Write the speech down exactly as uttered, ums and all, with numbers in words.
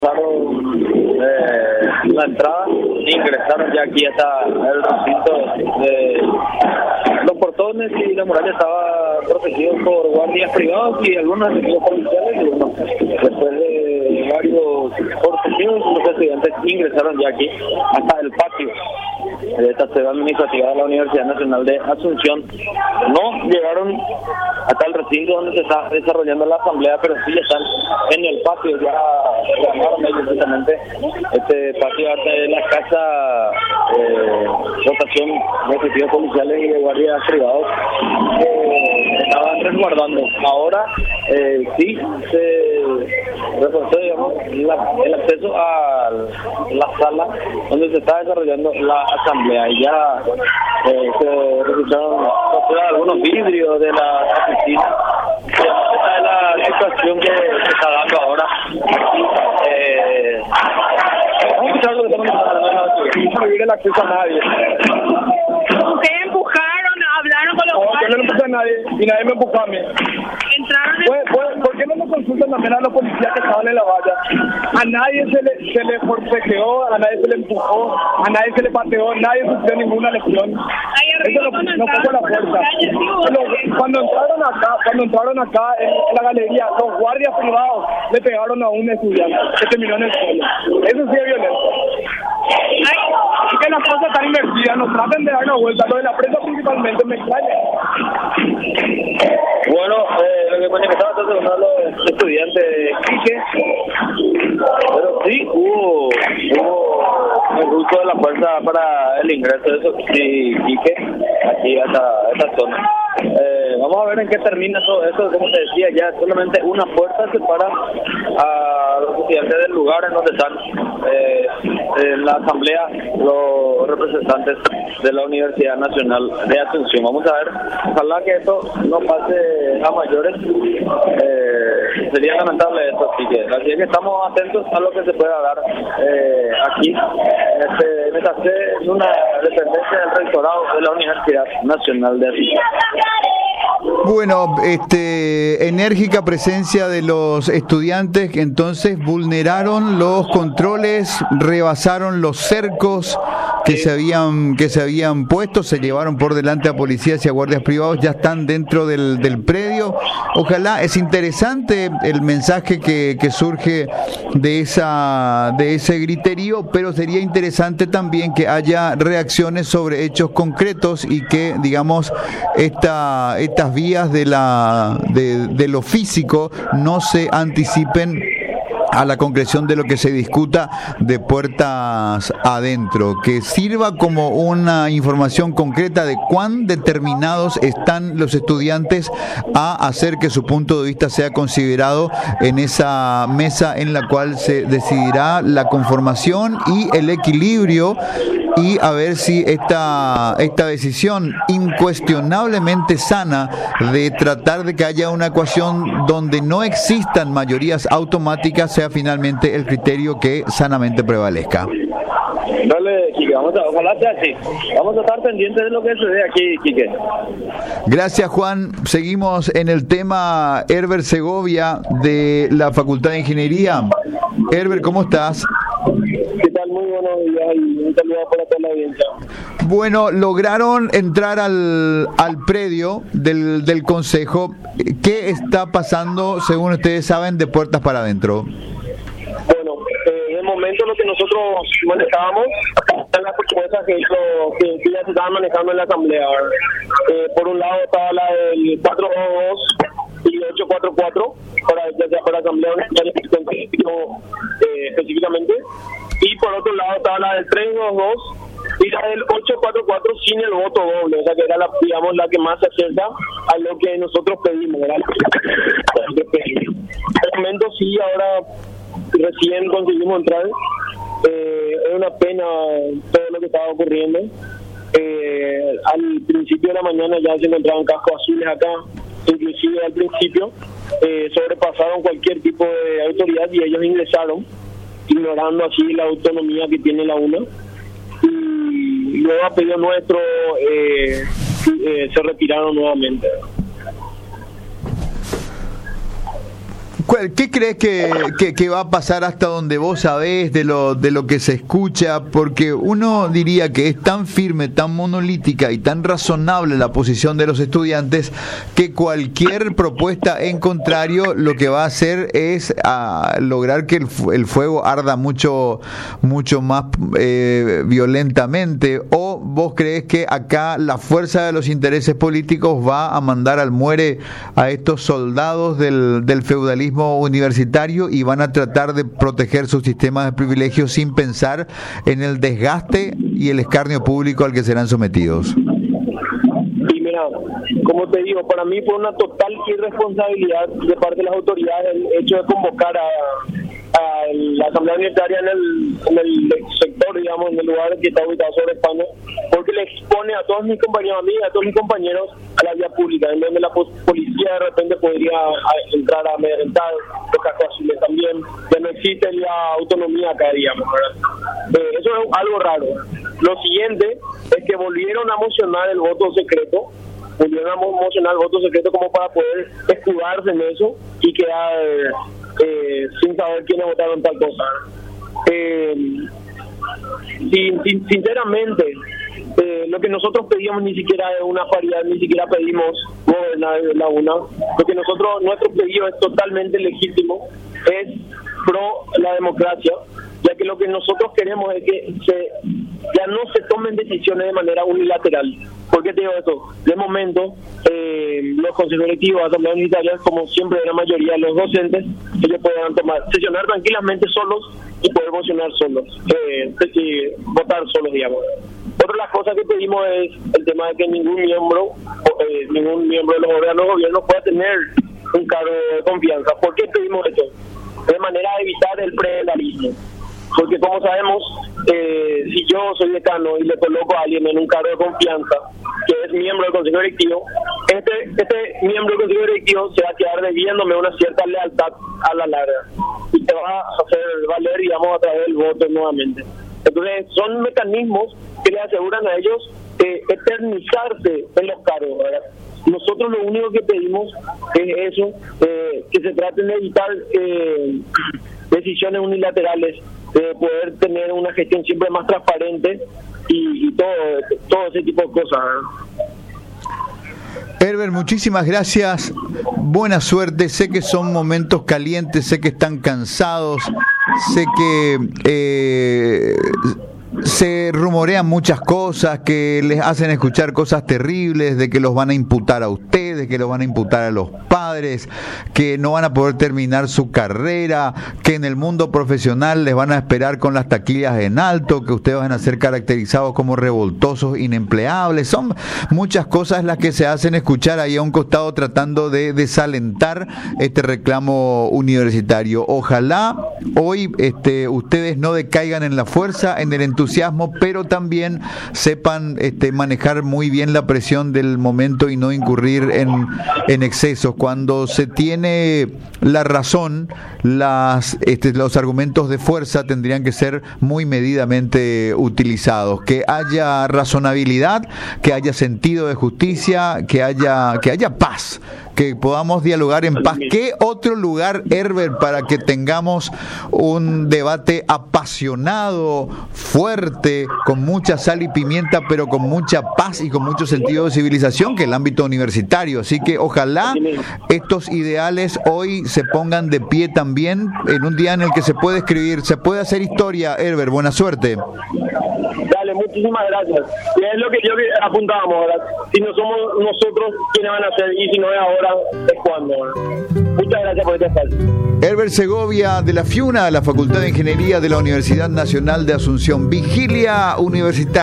Eh, la entrada, ingresaron ya aquí hasta el recinto de los portones y la muralla estaba protegidos por guardias privados y algunos efectivos policiales, y bueno, después de varios protegidos, los estudiantes ingresaron ya aquí hasta el patio de esta sede administrativa de la Universidad Nacional de Asunción. No llegaron hasta el recinto donde se está desarrollando la asamblea, pero sí están en el patio, ya llamaron ellos precisamente este patio de la casa, eh, dotación de efectivos policiales y de guardias privados que estaban resguardando. Ahora eh, sí se reforzó, digamos, la, el acceso a la sala donde se está desarrollando la asamblea, y ya eh, se registraron algunos vidrios de la oficina. Esta es la situación que se está dando ahora. Eh, vamos a escuchar lo que estamos hablando. No prohibir el acceso a nadie. Ustedes empujaron, hablaron con los no, yo no empujé a nadie y nadie me empujó a mí. Entraron en... ¿Por, por, ¿Por qué no nos consultan también a los policías que estaban en la valla? A nadie se le, se le forcejeó, a nadie se le empujó, a nadie se le pateó, nadie sufrió ninguna lesión. Eso no, no fue por la fuerza. Pero cuando entraron acá, cuando entraron acá en, en la galería, los guardias privados le pegaron a un estudiante que terminó en el suelo. Eso sí es violencia. Es que las cosas están invertidas, nos traten de dar una vuelta. Lo de la prensa principalmente me extraña. Bueno, eh, lo que manifestaba entonces uno de los estudiantes de Quique, pero sí hubo, hubo el uso de la fuerza para el ingreso de esos sí, Quique aquí a esta, a esta zona. Eh, vamos a ver en qué termina todo eso. Como te decía, ya solamente una puerta separa a los estudiantes del lugar en donde están eh, en la asamblea los representantes de la Universidad Nacional de Asunción. Vamos a ver, ojalá que esto no pase a mayores. Eh, sería lamentable esto, así que, así que estamos atentos a lo que se pueda dar eh, aquí en, este, en esta sede, en una dependencia del rectorado de la Universidad Nacional de Asunción. Bueno, este, enérgica presencia de los estudiantes que entonces vulneraron los controles, rebasaron los cercos que se habían que se habían puesto, se llevaron por delante a policías y a guardias privados, ya están dentro del, del predio. Ojalá, es interesante el mensaje que, que surge de esa de ese griterío, pero sería interesante también que haya reacciones sobre hechos concretos y que, digamos, esta estas vías de la de, de lo físico no se anticipen a la concreción de lo que se discuta de puertas adentro, que sirva como una información concreta de cuán determinados están los estudiantes a hacer que su punto de vista sea considerado en esa mesa en la cual se decidirá la conformación y el equilibrio, y a ver si esta esta decisión incuestionablemente sana de tratar de que haya una ecuación donde no existan mayorías automáticas sea finalmente el criterio que sanamente prevalezca. Dale, Quique, vamos a, ojalá sea así. Vamos a estar pendientes de lo que sucede aquí, Quique. Gracias, Juan. Seguimos en el tema. Herbert Segovia, de la Facultad de Ingeniería. Herbert, ¿cómo estás? ¿Qué tal? Muy buenos días y un saludo para toda la audiencia. Bueno, lograron entrar al, al predio del, del Consejo. ¿Qué está pasando, según ustedes saben, de puertas para adentro? Bueno, eh, en el momento lo que nosotros manejábamos eran las propuestas que, hizo, que, que ya se estaban manejando en la asamblea. Eh, por un lado estaba la del cuatro dos dos y ocho cuatro cuatro, para, ya sea para la asamblea eh, específicamente, y por otro lado estaba la del tres dos dos y la del ocho cuatro cuatro sin el voto doble, o sea que era la, digamos, la que más se acerca a lo que nosotros pedimos, ¿verdad? En el momento sí, ahora recién conseguimos entrar. Eh, es una pena todo lo que estaba ocurriendo. Eh, al principio de la mañana ya se encontraban cascos azules acá, inclusive al principio eh, sobrepasaron cualquier tipo de autoridad y ellos ingresaron, ignorando así la autonomía que tiene la UNA. Y luego a pedido nuestro eh, eh, se retiraron nuevamente. ¿Qué crees que, que, que va a pasar hasta donde vos sabés de lo, de lo que se escucha? Porque uno diría que es tan firme, tan monolítica y tan razonable la posición de los estudiantes que cualquier propuesta en contrario lo que va a hacer es a lograr que el, el fuego arda mucho, mucho más eh, violentamente. ¿O vos crees que acá la fuerza de los intereses políticos va a mandar al muere a estos soldados del, del feudalismo universitario y van a tratar de proteger sus sistemas de privilegios sin pensar en el desgaste y el escarnio público al que serán sometidos? Y mira, como te digo, para mí fue una total irresponsabilidad de parte de las autoridades el hecho de convocar a, a la Asamblea Unitaria en el, en el sector, digamos, en el lugar que está ubicado sobre España, porque le expone a todos mis compañeros, a mí, a todos mis compañeros, a la vía pública, en donde la policía de repente podría entrar a amedrentar, los cascos azules también, ya no existe la autonomía acá, digamos, ¿verdad? Eh, eso es algo raro. Lo siguiente es que volvieron a mocionar el voto secreto, volvieron a mocionar el voto secreto como para poder escudarse en eso y quedar eh, sin saber quiénes votaron tal cosa. Eh, sin, sin, sinceramente, eh, lo que nosotros pedimos ni siquiera es una paridad, ni siquiera pedimos gobernar la UNA. Lo que nosotros, nuestro pedido es totalmente legítimo, es pro la democracia, ya que lo que nosotros queremos es que se, ya no se tomen decisiones de manera unilateral. ¿Por qué te digo esto? De momento, eh, los consejos directivos, asambleas unitarias, como siempre de la mayoría de los docentes, ellos podrán tomar, sesionar tranquilamente solos y poder mocionar solos, eh, y votar solos, digamos. Otra de las cosas que pedimos es el tema de que ningún miembro, eh, ningún miembro de los órganos de gobierno pueda tener un cargo de confianza. ¿Por qué pedimos esto? De manera de evitar el prebendalismo. Porque como sabemos, eh, si yo soy decano y le coloco a alguien en un cargo de confianza, que es miembro del Consejo Directivo, este, este miembro del Consejo Directivo se va a quedar debiéndome una cierta lealtad a la larga. Y te va a hacer valer, digamos, a través del voto nuevamente. Entonces, son mecanismos que le aseguran a ellos eh, eternizarse en los cargos, ¿verdad? Nosotros lo único que pedimos es eso, eh, que se traten de evitar eh, decisiones unilaterales, de poder tener una gestión siempre más transparente y, y todo, todo ese tipo de cosas, ¿verdad? Herbert, muchísimas gracias, buena suerte, sé que son momentos calientes, sé que están cansados, sé que eh, se rumorean muchas cosas, que les hacen escuchar cosas terribles, de que los van a imputar a ustedes, que los van a imputar a los padres, que no van a poder terminar su carrera, que en el mundo profesional les van a esperar con las taquillas en alto, que ustedes van a ser caracterizados como revoltosos, inempleables. Son muchas cosas las que se hacen escuchar ahí a un costado tratando de desalentar este reclamo universitario. Ojalá hoy este, ustedes no decaigan en la fuerza, en el entusiasmo, pero también sepan este, manejar muy bien la presión del momento y no incurrir en, en excesos. Cuando se tiene la razón, las, este, los argumentos de fuerza tendrían que ser muy medidamente utilizados. Que haya razonabilidad, que haya sentido de justicia, que haya, que haya paz, que podamos dialogar en paz. ¿Qué otro lugar, Herbert, para que tengamos un debate apasionado, fuerte, con mucha sal y pimienta, pero con mucha paz y con mucho sentido de civilización, que el ámbito universitario? Así que ojalá estos ideales hoy se pongan de pie también en un día en el que se puede escribir, se puede hacer historia. Herbert, buena suerte. Dale, muchísimas gracias. Y es lo que yo apuntábamos, ¿verdad? Si no somos nosotros, ¿quiénes van a hacer? Y si no es ahora, es cuando, ¿verdad? Muchas gracias por este espacio. Herbert Segovia, de la FIUNA, la Facultad de Ingeniería de la Universidad Nacional de Asunción. Vigilia Universitaria.